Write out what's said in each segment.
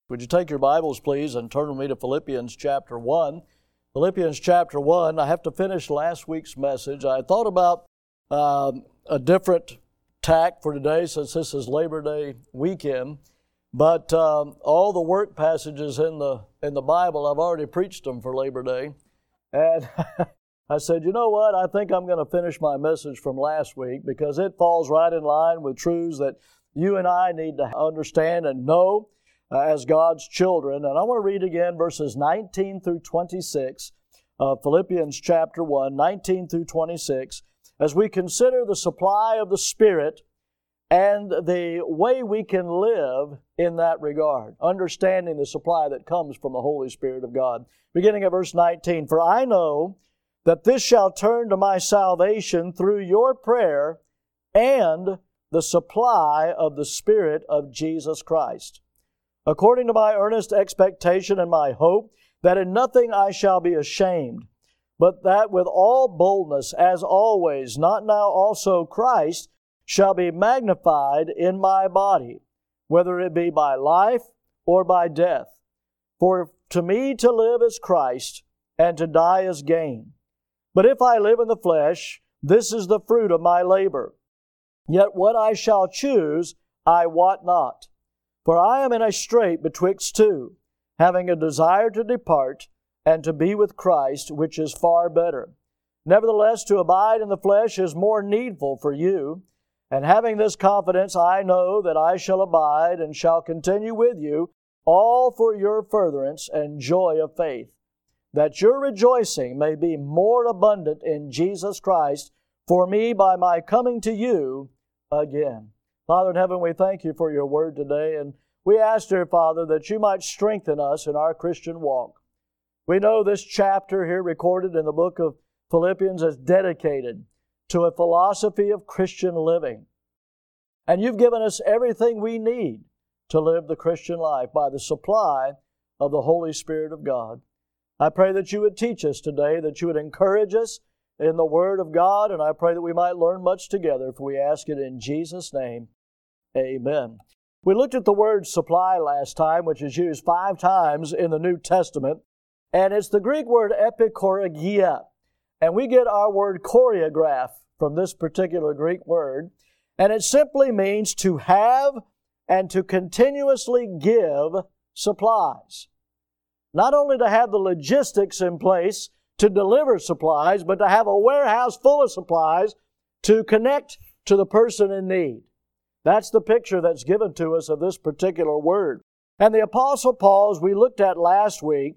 Would you take your Bibles, please, and turn with me to Philippians chapter 1. Philippians chapter 1, I have to finish last week's message. I thought about a different tack for today since this is Labor Day weekend. But all the work passages in the Bible, I've already preached them for Labor Day. And I said, you know what, I think I'm going to finish my message from last week because it falls right in line with truths that you and I need to understand and know as God's children. And I want to read again verses 19 through 26 of Philippians chapter 1, 19 through 26, as we consider the supply of the Spirit and the way we can live in that regard, understanding the supply that comes from the Holy Spirit of God. Beginning at verse 19, "For I know that this shall turn to my salvation through your prayer and the supply of the Spirit of Jesus Christ, according to my earnest expectation and my hope, that in nothing I shall be ashamed, but that with all boldness, as always, not now also Christ, shall be magnified in my body, whether it be by life or by death. For to me to live is Christ, and to die is gain. But if I live in the flesh, this is the fruit of my labor. Yet what I shall choose, I wot not. For I am in a strait betwixt two, having a desire to depart, and to be with Christ, which is far better. Nevertheless, to abide in the flesh is more needful for you. And having this confidence, I know that I shall abide and shall continue with you, all for your furtherance and joy of faith, that your rejoicing may be more abundant in Jesus Christ for me by my coming to you again." Father in heaven, we thank you for your word today, and we ask, dear Father, that you might strengthen us in our Christian walk. We know this chapter here recorded in the book of Philippians is dedicated to a philosophy of Christian living. And you've given us everything we need to live the Christian life by the supply of the Holy Spirit of God. I pray that you would teach us today, that you would encourage us in the Word of God, and I pray that we might learn much together, for we ask it in Jesus' name. Amen. We looked at the word supply last time, which is used 5 times in the New Testament, and it's the Greek word epikoregia. And we get our word choreograph from this particular Greek word, and it simply means to have and to continuously give supplies. Not only to have the logistics in place to deliver supplies, but to have a warehouse full of supplies to connect to the person in need. That's the picture that's given to us of this particular word. And the Apostle Paul, as we looked at last week,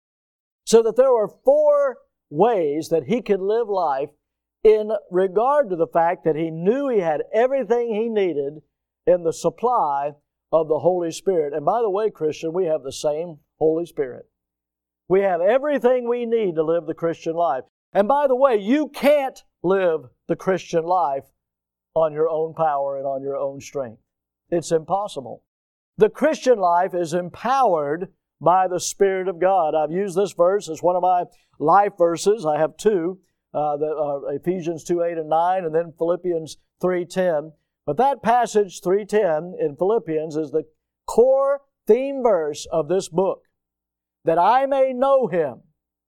said that there were 4 ways that he could live life in regard to the fact that he knew he had everything he needed in the supply of the Holy Spirit. And by the way, Christian, we have the same Holy Spirit. We have everything we need to live the Christian life. And by the way, you can't live the Christian life on your own power and on your own strength. It's impossible. The Christian life is empowered by the Spirit of God. I've used this verse as one of my life verses. I have 2, Ephesians 2:8 and 9, and then Philippians 3:10. But that passage, 3:10 in Philippians, is the core theme verse of this book. That I may know Him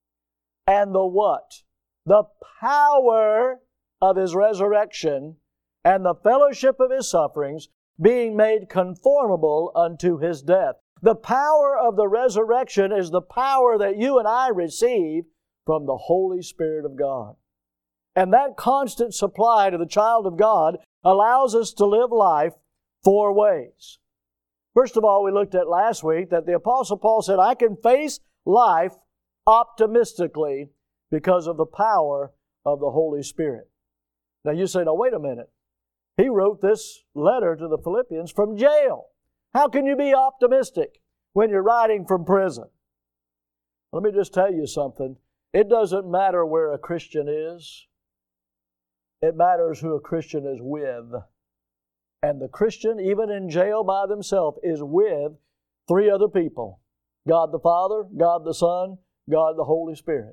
and the what? The power of His resurrection and the fellowship of His sufferings, being made conformable unto His death. The power of the resurrection is the power that you and I receive from the Holy Spirit of God. And that constant supply to the child of God allows us to live life 4 ways. First of all, we looked at last week that the Apostle Paul said, I can face life optimistically because of the power of the Holy Spirit. Now you say, now wait a minute. He wrote this letter to the Philippians from jail. How can you be optimistic when you're writing from prison? Let me just tell you something. It doesn't matter where a Christian is. It matters who a Christian is with. And the Christian, even in jail by themselves, is with 3 other people. God the Father, God the Son, God the Holy Spirit.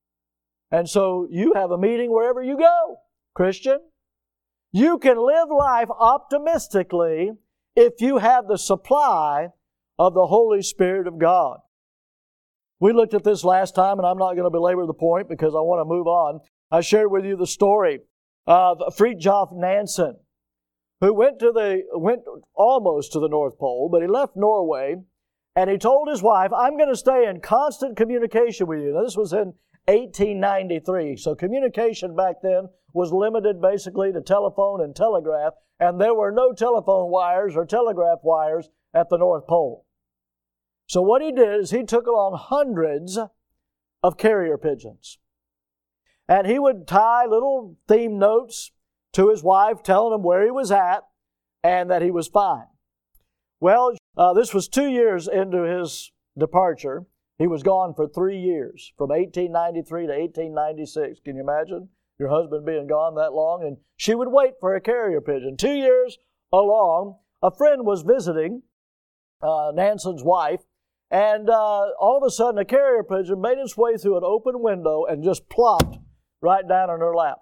And so you have a meeting wherever you go, Christian. You can live life optimistically if you have the supply of the Holy Spirit of God. We looked at this last time, and I'm not going to belabor the point because I want to move on. I shared with you the story of Fridtjof Nansen, who went almost to the North Pole, but he left Norway, and he told his wife, I'm going to stay in constant communication with you. Now, this was in 1893, so communication back then was limited basically to telephone and telegraph, and there were no telephone wires or telegraph wires at the North Pole. So what he did is he took along hundreds of carrier pigeons. And he would tie little theme notes to his wife telling him where he was at and that he was fine. Well, this was 2 years into his departure. He was gone for 3 years, from 1893 to 1896. Can you imagine your husband being gone that long? And she would wait for a carrier pigeon. 2 years along, a friend was visiting Nansen's wife, and all of a sudden a carrier pigeon made its way through an open window and just plopped right down in her lap.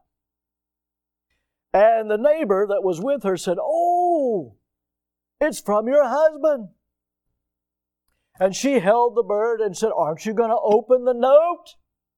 And the neighbor that was with her said, "Oh, it's from your husband." And she held the bird and said, "Aren't you going to open the note?"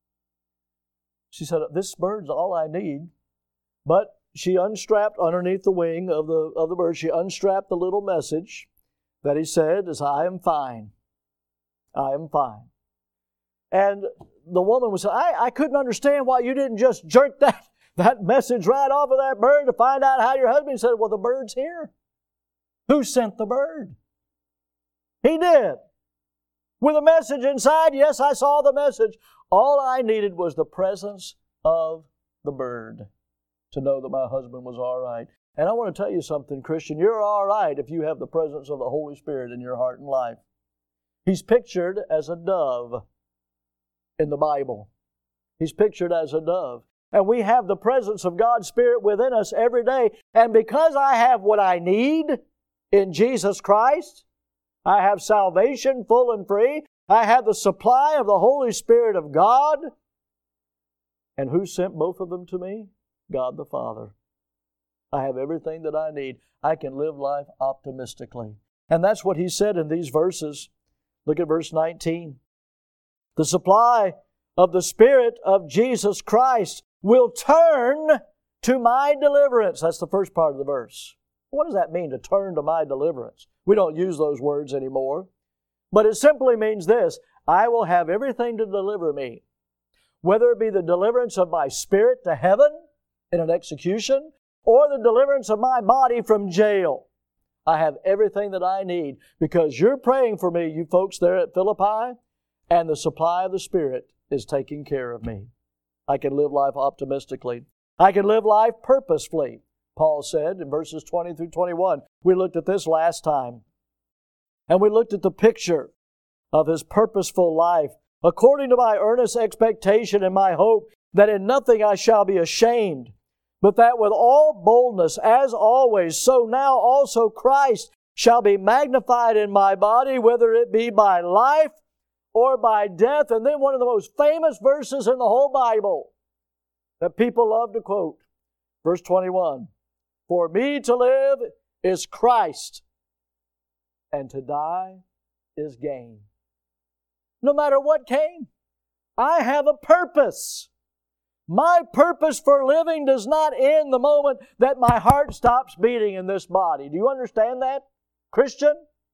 She said, "This bird's all I need." But she unstrapped underneath the wing of the bird, she unstrapped the little message that he said is, "I am fine. I am fine." And the woman was saying, I couldn't understand why you didn't just jerk that message right off of that bird to find out how your husband said, "Well, the bird's here." Who sent the bird? He did. With a message inside, yes, I saw the message. All I needed was the presence of the bird to know that my husband was all right. And I want to tell you something, Christian. You're all right if you have the presence of the Holy Spirit in your heart and life. He's pictured as a dove in the Bible. He's pictured as a dove. And we have the presence of God's Spirit within us every day. And because I have what I need in Jesus Christ, I have salvation full and free. I have the supply of the Holy Spirit of God. And who sent both of them to me? God the Father. I have everything that I need. I can live life optimistically. And that's what he said in these verses. Look at verse 19. The supply of the Spirit of Jesus Christ will turn to my deliverance. That's the first part of the verse. What does that mean, to turn to my deliverance? We don't use those words anymore. But it simply means this: I will have everything to deliver me. Whether it be the deliverance of my spirit to heaven in an execution, or the deliverance of my body from jail. I have everything that I need because you're praying for me, you folks there at Philippi, and the supply of the Spirit is taking care of me. I can live life optimistically. I can live life purposefully, Paul said in verses 20 through 21. We looked at this last time. And we looked at the picture of his purposeful life, according to my earnest expectation and my hope that in nothing I shall be ashamed, but that with all boldness, as always, so now also Christ shall be magnified in my body, whether it be by life or by death. And then one of the most famous verses in the whole Bible that people love to quote, verse 21. For me to live is Christ, and to die is gain. No matter what came, I have a purpose. My purpose for living does not end the moment that my heart stops beating in this body. Do you understand that, Christian?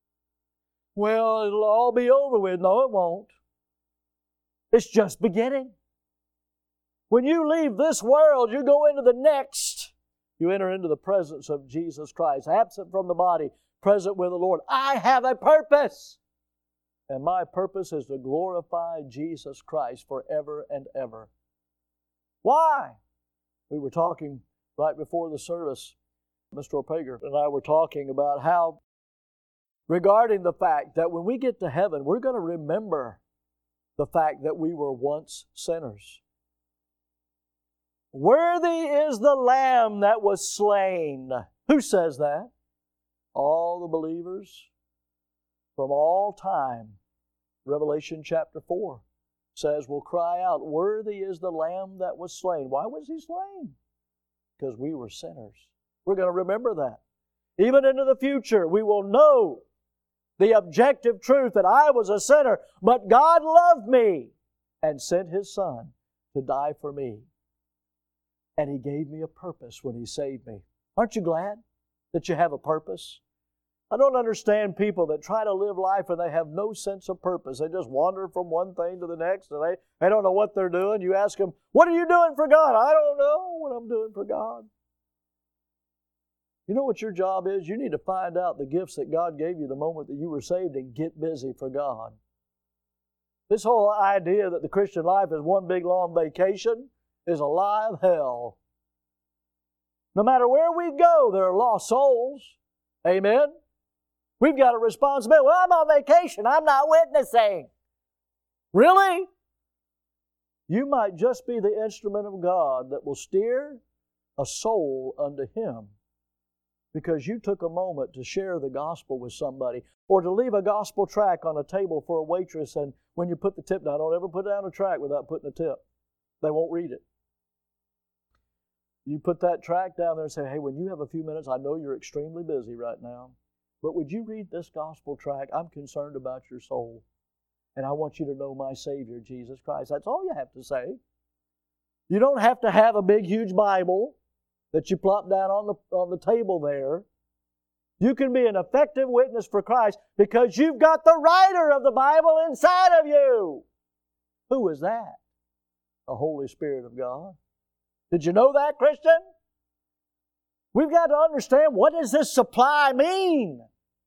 Well, it'll all be over with. No, it won't. It's just beginning. When you leave this world, you go into the next. You enter into the presence of Jesus Christ, absent from the body, present with the Lord. I have a purpose. And my purpose is to glorify Jesus Christ forever and ever. Why? We were talking right before the service. Mr. Opager and I were talking about how, regarding the fact that when we get to heaven, we're going to remember the fact that we were once sinners. Worthy is the Lamb that was slain. Who says that? All the believers from all time. Revelation chapter 4 says, will cry out, worthy is the Lamb that was slain. Why was He slain? Because we were sinners. We're going to remember that. Even into the future, we will know the objective truth that I was a sinner, but God loved me and sent His Son to die for me. And He gave me a purpose when He saved me. Aren't you glad that you have a purpose? I don't understand people that try to live life and they have no sense of purpose. They just wander from one thing to the next and they don't know what they're doing. You ask them, what are you doing for God? I don't know what I'm doing for God. You know what your job is? You need to find out the gifts that God gave you the moment that you were saved and get busy for God. This whole idea that the Christian life is one big long vacation is a lie of hell. No matter where we go, there are lost souls. Amen? We've got a responsibility. Well, I'm on vacation. I'm not witnessing. Really? You might just be the instrument of God that will steer a soul unto Him because you took a moment to share the gospel with somebody or to leave a gospel tract on a table for a waitress, and when you put the tip down, don't ever put down a tract without putting a tip. They won't read it. You put that tract down there and say, hey, when you have a few minutes, I know you're extremely busy right now, but would you read this gospel tract? I'm concerned about your soul, and I want you to know my Savior, Jesus Christ. That's all you have to say. You don't have to have a big, huge Bible that you plop down on the table there. You can be an effective witness for Christ because you've got the writer of the Bible inside of you. Who is that? The Holy Spirit of God. Did you know that, Christian? We've got to understand, what does this supply mean?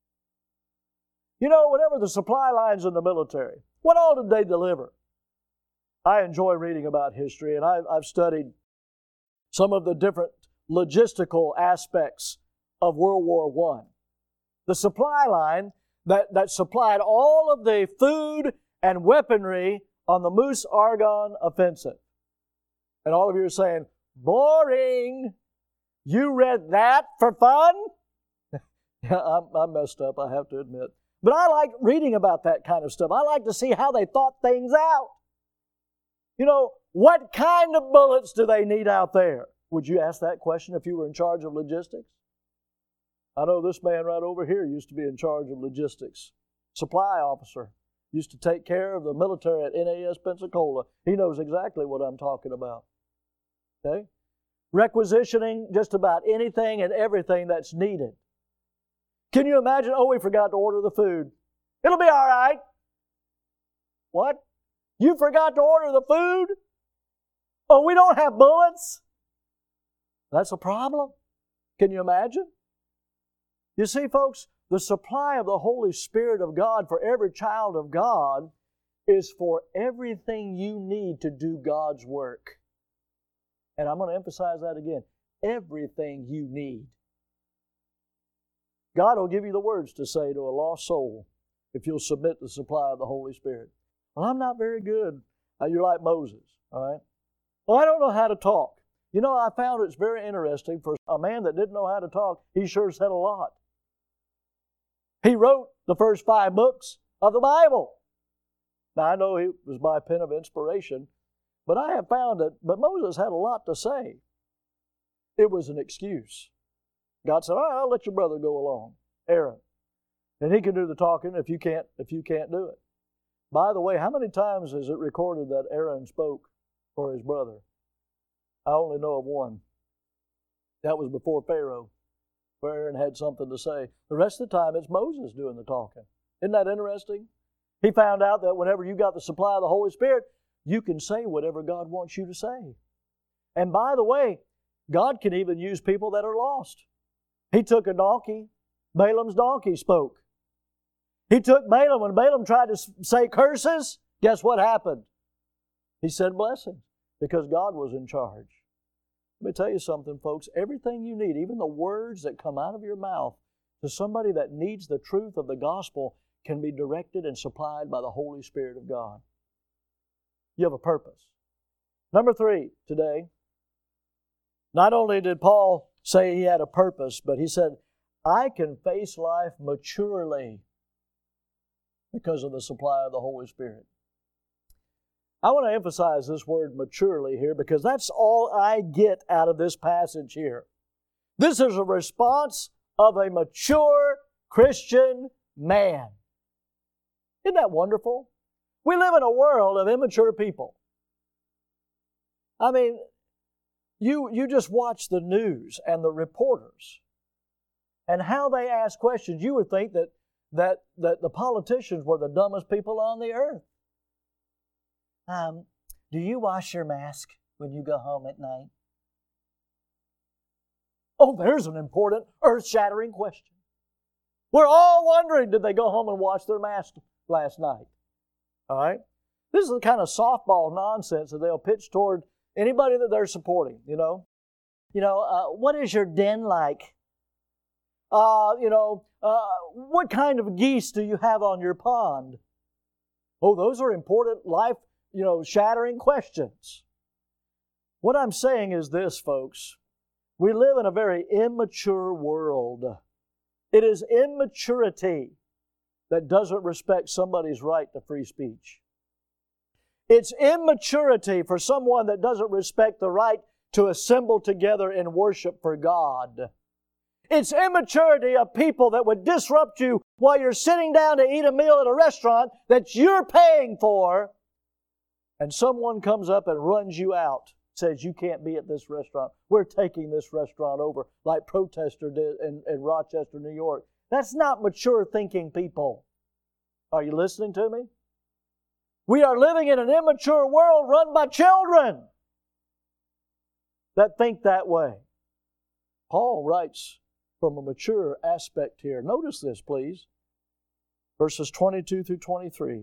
You know, whenever the supply lines in the military, what all did they deliver? I enjoy reading about history, and I've studied some of the different logistical aspects of World War I. The supply line that supplied all of the food and weaponry on the Meuse-Argonne offensive. And all of you are saying, boring. You read that for fun? Yeah, I messed up, I have to admit. But I like reading about that kind of stuff. I like to see how they thought things out. You know, what kind of bullets do they need out there? Would you ask that question if you were in charge of logistics? I know this man right over here used to be in charge of logistics. Supply officer. Used to take care of the military at NAS Pensacola. He knows exactly what I'm talking about. Okay? Requisitioning just about anything and everything that's needed. Can you imagine, oh, we forgot to order the food. It'll be all right. What? You forgot to order the food? Oh, we don't have bullets? That's a problem. Can you imagine? You see, folks, the supply of the Holy Spirit of God for every child of God is for everything you need to do God's work. And I'm going to emphasize that again. Everything you need. God will give you the words to say to a lost soul if you'll submit the supply of the Holy Spirit. Well, I'm not very good. You're like Moses, all right? Well, I don't know how to talk. You know, I found it's very interesting for a man that didn't know how to talk, he sure said a lot. He wrote the first 5 books of the Bible. Now, I know it was by pen of inspiration, but I have found but Moses had a lot to say. It was an excuse. God said, all right, I'll let your brother go along, Aaron. And he can do the talking if you can't do it. By the way, how many times is it recorded that Aaron spoke for his brother? I only know of one. That was before Pharaoh, where Aaron had something to say. The rest of the time, it's Moses doing the talking. Isn't that interesting? He found out that whenever you got the supply of the Holy Spirit, you can say whatever God wants you to say. And by the way, God can even use people that are lost. He took a donkey. Balaam's donkey spoke. He took Balaam. When Balaam tried to say curses, guess what happened? He said blessings because God was in charge. Let me tell you something, folks. Everything you need, even the words that come out of your mouth to somebody that needs the truth of the gospel, can be directed and supplied by the Holy Spirit of God. You have a purpose. Number 3 today. Not only did Paul say he had a purpose, but he said, I can face life maturely because of the supply of the Holy Spirit. I want to emphasize this word maturely here because that's all I get out of this passage here. This is a response of a mature Christian man. Isn't that wonderful? We live in a world of immature people. I mean, you just watch the news and the reporters and how they ask questions. You would think that the politicians were the dumbest people on the earth. Do you wash your mask when you go home at night? Oh, there's an important, earth-shattering question. We're all wondering, did they go home and wash their mask last night? All right? This is the kind of softball nonsense that they'll pitch toward anybody that they're supporting, what is your den like? What kind of geese do you have on your pond? Oh, those are important life, shattering questions. What I'm saying is this, folks. We live in a very immature world. It is immaturity that doesn't respect somebody's right to free speech. It's immaturity for someone that doesn't respect the right to assemble together in worship for God. It's immaturity of people that would disrupt you while you're sitting down to eat a meal at a restaurant that you're paying for, and someone comes up and runs you out, says you can't be at this restaurant. We're taking this restaurant over, like protesters did in Rochester, New York. That's not mature thinking, people. Are you listening to me? We are living in an immature world run by children that think that way. Paul writes from a mature aspect here. Notice this, please. Verses 22 through 23.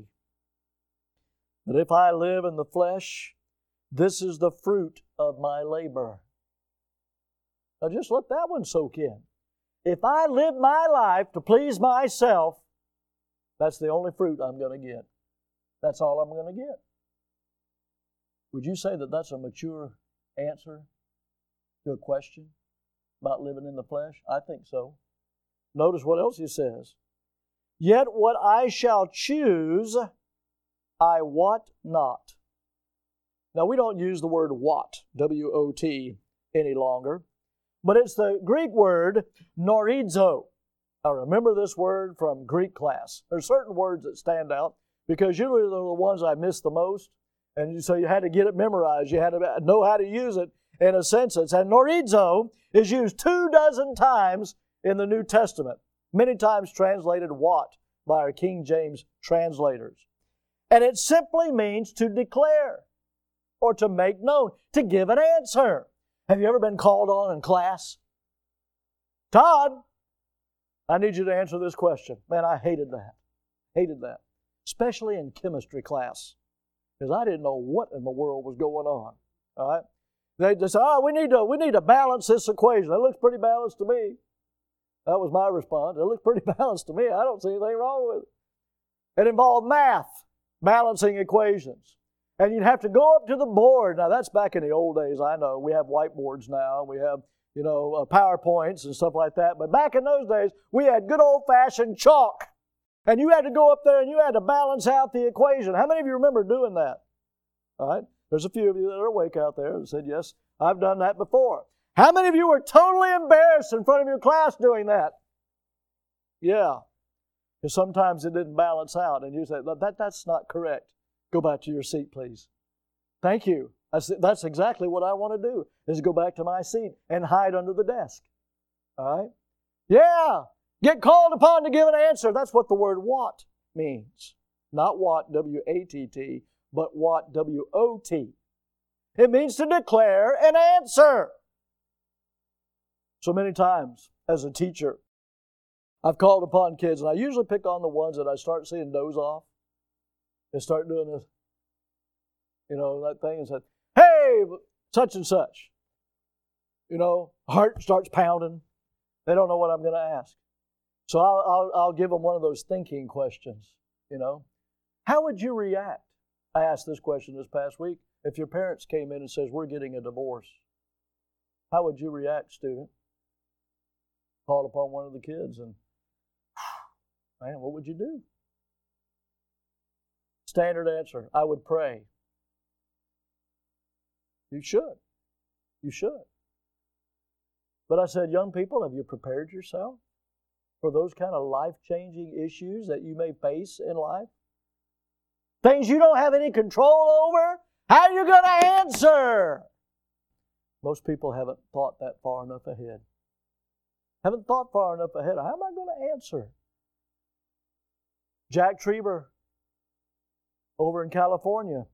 But if I live in the flesh, this is the fruit of my labor. Now just let that one soak in. If I live my life to please myself, that's the only fruit I'm going to get. That's all I'm going to get. Would you say that that's a mature answer to a question about living in the flesh? I think so. Notice what else he says. Yet what I shall choose, I wot not. Now, we don't use the word wot, W-O-T, any longer, but it's the Greek word norizo. Now, remember this word from Greek class. There's certain words that stand out because usually they're the ones I miss the most, and so you had to get it memorized. You had to know how to use it in a sentence. And norizo is used 24 times in the New Testament, many times translated wot by our King James translators. And it simply means to declare or to make known, to give an answer. Have you ever been called on in class? Todd, I need you to answer this question. Man, I hated that. Hated that. Especially in chemistry class, because I didn't know what in the world was going on. All right? They just said, we need to balance this equation. It looks pretty balanced to me. That was my response. It looks pretty balanced to me. I don't see anything wrong with it. It involved math, balancing equations. And you'd have to go up to the board. Now, that's back in the old days, I know. We have whiteboards now. We have, PowerPoints and stuff like that. But back in those days, we had good old-fashioned chalk. And you had to go up there and you had to balance out the equation. How many of you remember doing that? All right? There's a few of you that are awake out there that said, yes, I've done that before. How many of you were totally embarrassed in front of your class doing that? Yeah. Because sometimes it didn't balance out. And you said, that's not correct. Go back to your seat, please. Thank you. That's exactly what I want to do, is go back to my seat and hide under the desk. All right? Yeah. Get called upon to give an answer. That's what the word what means. Not what, W-A-T-T, but what, W-O-T. It means to declare an answer. So many times as a teacher, I've called upon kids, and I usually pick on the ones that I start seeing doze off. They start doing this, that thing, and said, hey, such and such. Heart starts pounding. They don't know what I'm going to ask. So I'll give them one of those thinking questions, How would you react? I asked this question this past week. If your parents came in and says, we're getting a divorce, how would you react, student? Called upon one of the kids and, man, what would you do? Standard answer, I would pray. You should. You should. But I said, young people, have you prepared yourself for those kind of life-changing issues that you may face in life? things you don't have any control over, how are you going to answer? Most people haven't thought that far enough ahead. Haven't thought far enough ahead. How am I going to answer? Jack Trieber over in California,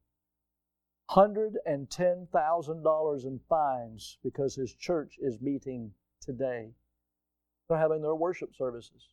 $110,000 in fines because his church is meeting today. They're having their worship services.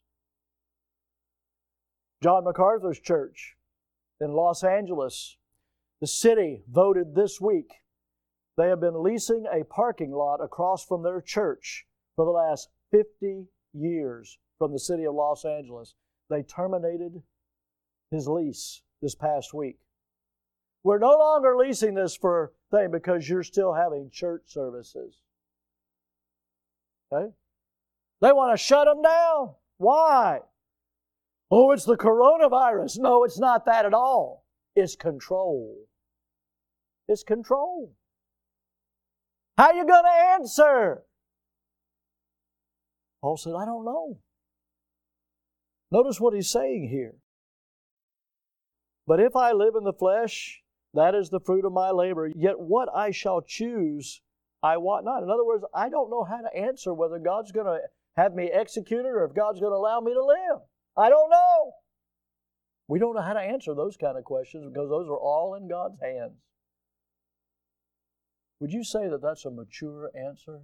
John MacArthur's church in Los Angeles, the city voted this week. They have been leasing a parking lot across from their church for the last 50 years from the city of Los Angeles. They terminated his lease this past week. We're no longer leasing this for thing because you're still having church services. Okay? They want to shut them down. Why? Oh, it's the coronavirus. No, it's not that at all. It's control. It's control. How are you going to answer? Paul said, I don't know. Notice what he's saying here. But if I live in the flesh, that is the fruit of my labor. Yet what I shall choose, I wot not. In other words, I don't know how to answer whether God's going to have me executed or if God's going to allow me to live. I don't know. We don't know how to answer those kind of questions because those are all in God's hands. Would you say that that's a mature answer?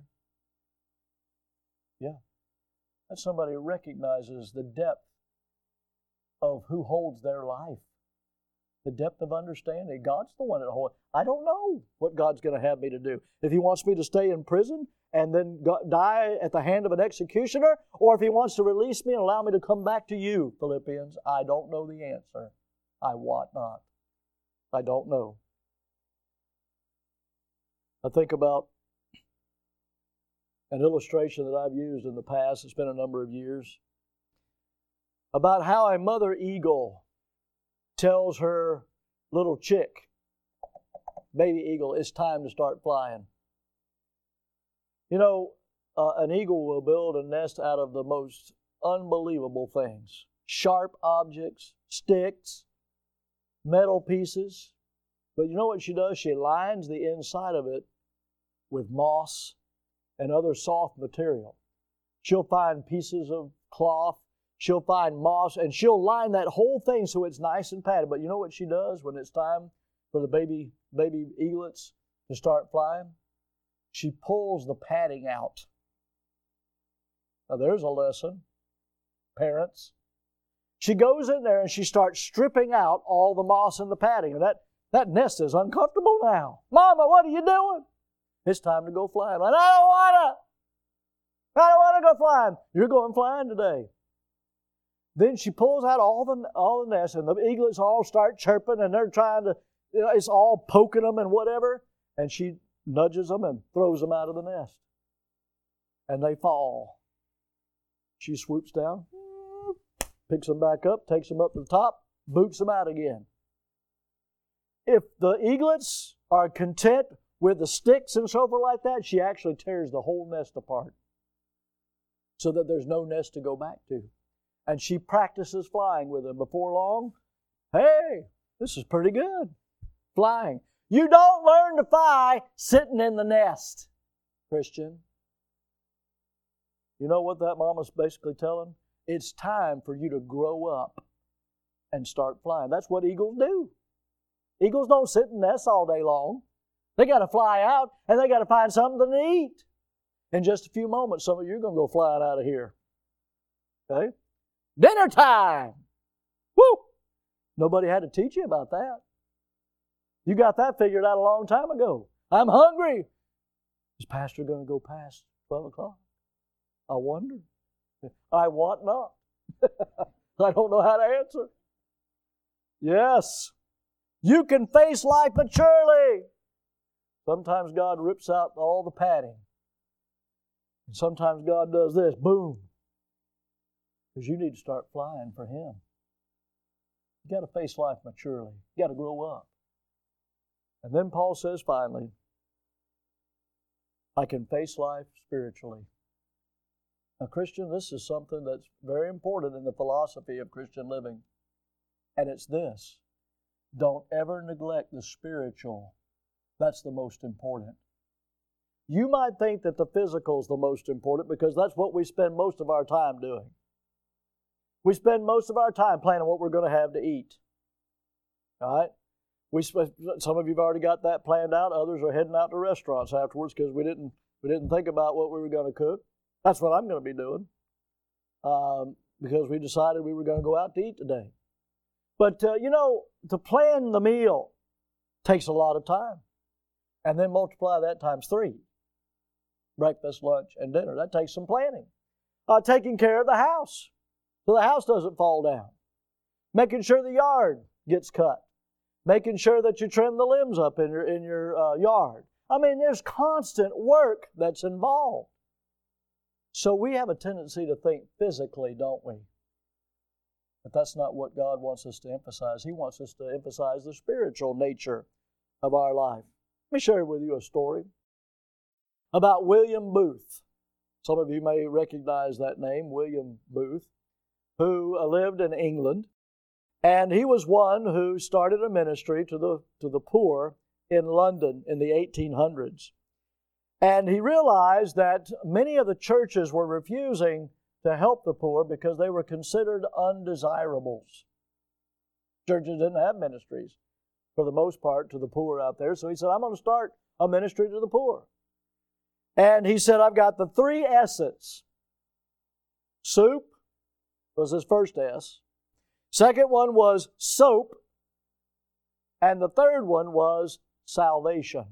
Yeah. That's somebody who recognizes the depth of who holds their life. The depth of understanding. God's the one that holds. I don't know what God's going to have me to do. If He wants me to stay in prison and then die at the hand of an executioner, or if He wants to release me and allow me to come back to you, Philippians, I don't know the answer. I wot not. I don't know. I think about an illustration that I've used in the past. It's been a number of years. About how a mother eagle tells her little chick, baby eagle, it's time to start flying. You know, an eagle will build a nest out of the most unbelievable things. Sharp objects, sticks, metal pieces. But you know what she does? She lines the inside of it with moss and other soft material. She'll find pieces of cloth. She'll find moss, and she'll line that whole thing so it's nice and padded. But you know what she does when it's time for the baby eaglets to start flying? She pulls the padding out. Now there's a lesson, parents. She goes in there and she starts stripping out all the moss and the padding. And that nest is uncomfortable now. Mama, what are you doing? It's time to go flying. I don't want to go flying. You're going flying today. Then she pulls out all the nests, and the eaglets all start chirping, and they're trying to, it's all poking them and whatever. And she nudges them and throws them out of the nest. And they fall. She swoops down, picks them back up, takes them up to the top, boots them out again. If the eaglets are content with the sticks and so forth like that, she actually tears the whole nest apart so that there's no nest to go back to. And she practices flying with them. Before long, hey, this is pretty good. Flying. You don't learn to fly sitting in the nest, Christian. You know what that mama's basically telling? It's time for you to grow up and start flying. That's what eagles do. Eagles don't sit in nests all day long. They got to fly out, and they got to find something to eat. In just a few moments, some of you are going to go flying out of here. Okay? Dinner time! Woo! Nobody had to teach you about that. You got that figured out a long time ago. I'm hungry. Is Pastor going to go past 12 o'clock? I wonder. I want not. I don't know how to answer. Yes. You can face life maturely. Sometimes God rips out all the padding. And sometimes God does this, boom. Because you need to start flying for Him. You got to face life maturely. You got to grow up. And then Paul says finally, I can face life spiritually. Now, Christian, this is something that's very important in the philosophy of Christian living. And it's this. don't ever neglect the spiritual. That's the most important. You might think that the physical is the most important because that's what we spend most of our time doing. We spend most of our time planning what we're going to have to eat. All right? Some of you have already got that planned out. Others are heading out to restaurants afterwards because we didn't think about what we were going to cook. That's what I'm going to be doing because we decided we were going to go out to eat today. But, to plan the meal takes a lot of time. And then multiply that times 3. Breakfast, lunch, and dinner. That takes some planning. Taking care of the house so the house doesn't fall down. Making sure the yard gets cut. Making sure that you trim the limbs up in your yard. I mean, there's constant work that's involved. So we have a tendency to think physically, don't we? But that's not what God wants us to emphasize. He wants us to emphasize the spiritual nature of our life. Let me share with you a story about William Booth. Some of you may recognize that name, William Booth, who lived in England. And he was one who started a ministry to the poor in London in the 1800s. And he realized that many of the churches were refusing to help the poor because they were considered undesirables. Churches didn't have ministries, for the most part, to the poor out there. So he said, I'm going to start a ministry to the poor. And he said, I've got the 3 S's. Soup was his first S. Second one was soap. And the third one was salvation.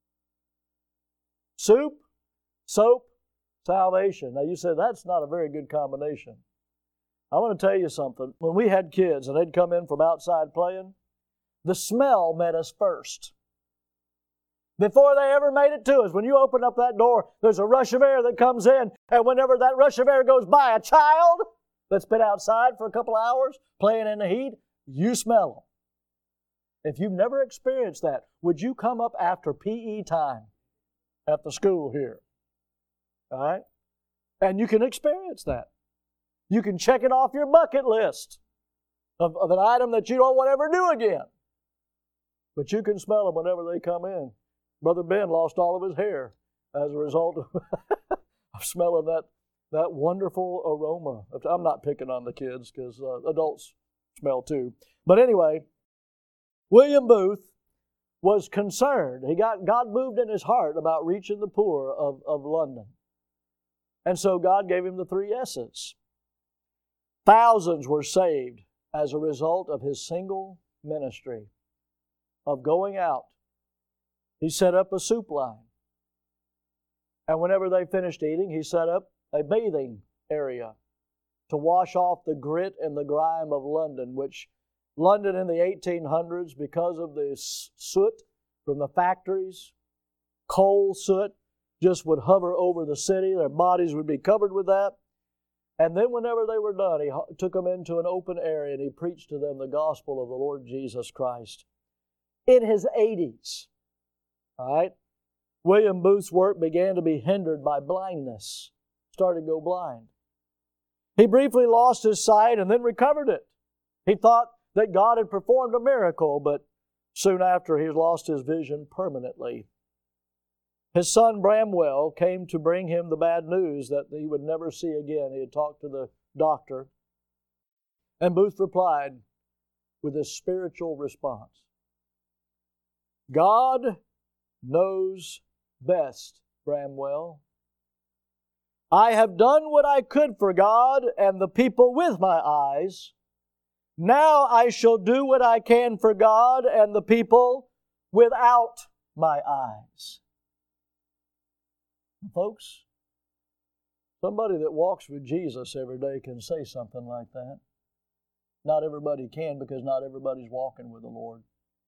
Soup, soap, salvation. Now you said that's not a very good combination. I want to tell you something. When we had kids and they'd come in from outside playing, the smell met us first. Before they ever made it to us, when you open up that door, there's a rush of air that comes in, and whenever that rush of air goes by a child that's been outside for a couple of hours playing in the heat, you smell them. If you've never experienced that, would you come up after PE time at the school here? All right? And you can experience that. You can check it off your bucket list of an item that you don't want to ever do again. But you can smell them whenever they come in. Brother Ben lost all of his hair as a result of smelling that wonderful aroma. I'm not picking on the kids because adults smell too. But anyway, William Booth was concerned. God moved in his heart about reaching the poor of London. And so God gave him the 3 S's. Thousands were saved as a result of his single ministry of going out. He set up a soup line. And whenever they finished eating, he set up a bathing area to wash off the grit and the grime of London, which London in the 1800s, because of the soot from the factories, coal soot, just would hover over the city. Their bodies would be covered with that. And then whenever they were done, he took them into an open area and he preached to them the gospel of the Lord Jesus Christ. In his 80s, all right, William Booth's work began to be hindered by blindness. Started to go blind. He briefly lost his sight and then recovered it. He thought that God had performed a miracle, but soon after he lost his vision permanently. His son Bramwell came to bring him the bad news that he would never see again. He had talked to the doctor. And Booth replied with this spiritual response. God knows best, Bramwell. I have done what I could for God and the people with my eyes. Now I shall do what I can for God and the people without my eyes. Folks, somebody that walks with Jesus every day can say something like that. Not everybody can, because not everybody's walking with the Lord.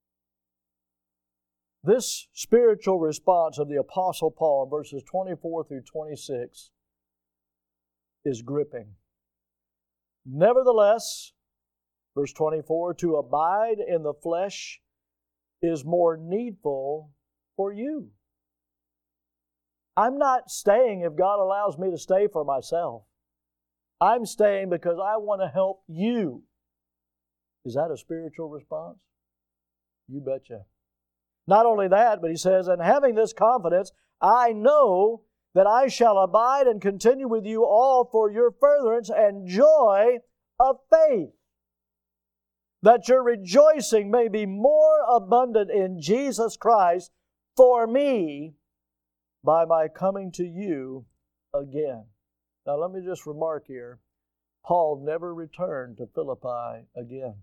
This spiritual response of the Apostle Paul, verses 24 through 26, is gripping. Nevertheless, verse 24, to abide in the flesh is more needful for you. I'm not staying if God allows me to stay for myself. I'm staying because I want to help you. Is that a spiritual response? You betcha. Not only that, but he says, and having this confidence, I know that I shall abide and continue with you all for your furtherance and joy of faith, that your rejoicing may be more abundant in Jesus Christ for me by my coming to you again. Now let me just remark here, Paul never returned to Philippi again.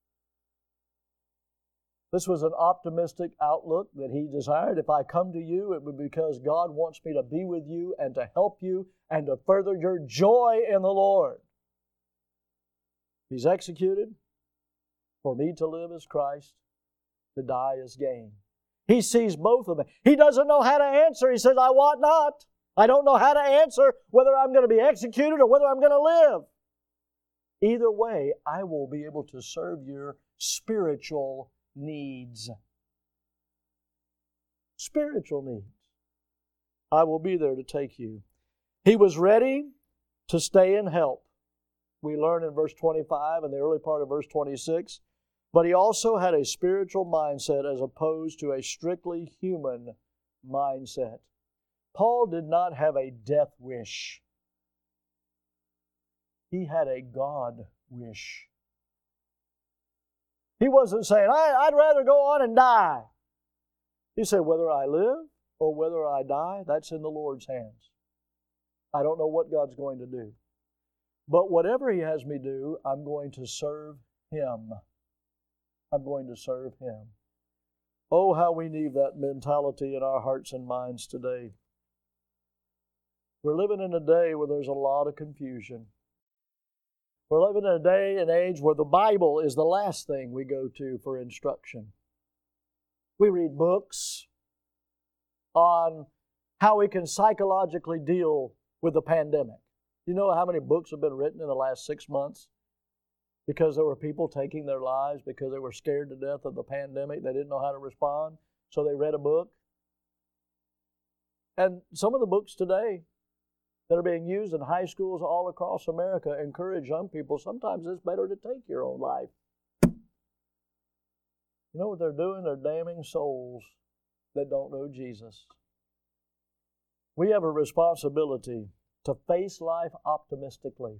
This was an optimistic outlook that he desired. If I come to you, it would be because God wants me to be with you and to help you and to further your joy in the Lord. He's executed. For me to live is Christ, to die is gain. He sees both of them. He doesn't know how to answer. He says, I wot not. I don't know how to answer whether I'm going to be executed or whether I'm going to live. Either way, I will be able to serve your spiritual needs. Spiritual needs. I will be there to take you. He was ready to stay and help. We learn in verse 25 and the early part of verse 26. But he also had a spiritual mindset as opposed to a strictly human mindset. Paul did not have a death wish. He had a God wish. He wasn't saying, I'd rather go on and die. He said, whether I live or whether I die, that's in the Lord's hands. I don't know what God's going to do. But whatever He has me do, I'm going to serve Him. I'm going to serve Him. Oh, how we need that mentality in our hearts and minds today. We're living in a day where there's a lot of confusion. We're living in a day and age where the Bible is the last thing we go to for instruction. We read books on how we can psychologically deal with the pandemic. You know how many books have been written in the last 6 months? Because there were people taking their lives because they were scared to death of the pandemic. They didn't know how to respond, so they read a book. And some of the books today that are being used in high schools all across America encourage young people, sometimes it's better to take your own life. You know what they're doing? They're damning souls that don't know Jesus. We have a responsibility to face life optimistically.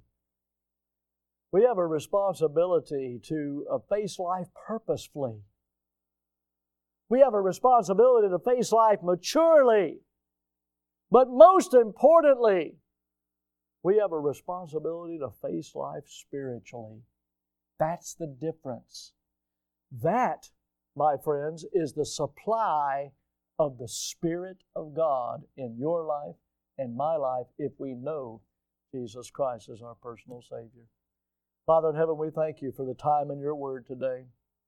We have a responsibility to face life purposefully. We have a responsibility to face life maturely. But most importantly, we have a responsibility to face life spiritually. That's the difference. That, my friends, is the supply of the Spirit of God in your life and my life if we know Jesus Christ as our personal Savior. Father in heaven, we thank you for the time in your word today.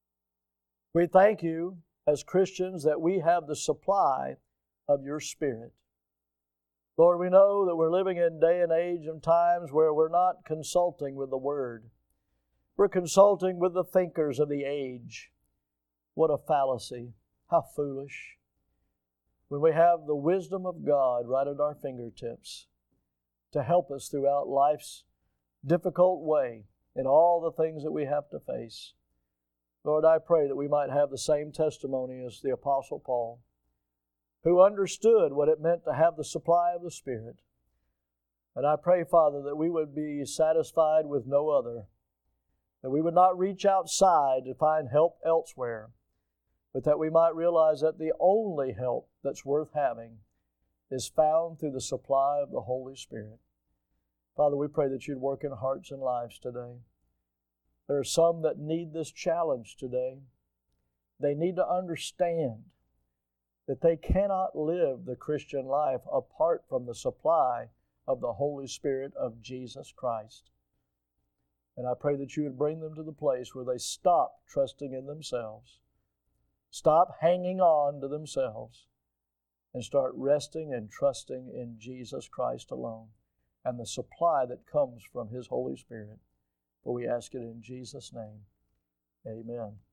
We thank you as Christians that we have the supply of your Spirit. Lord, we know that we're living in day and age and times where we're not consulting with the Word. We're consulting with the thinkers of the age. What a fallacy. How foolish. When we have the wisdom of God right at our fingertips to help us throughout life's difficult way in all the things that we have to face. Lord, I pray that we might have the same testimony as the Apostle Paul, who understood what it meant to have the supply of the Spirit. And I pray, Father, that we would be satisfied with no other, that we would not reach outside to find help elsewhere, but that we might realize that the only help that's worth having is found through the supply of the Holy Spirit. Father, we pray that you'd work in hearts and lives today. There are some that need this challenge today. They need to understand that they cannot live the Christian life apart from the supply of the Holy Spirit of Jesus Christ. And I pray that you would bring them to the place where they stop trusting in themselves, stop hanging on to themselves, and start resting and trusting in Jesus Christ alone and the supply that comes from His Holy Spirit. For we ask it in Jesus' name. Amen.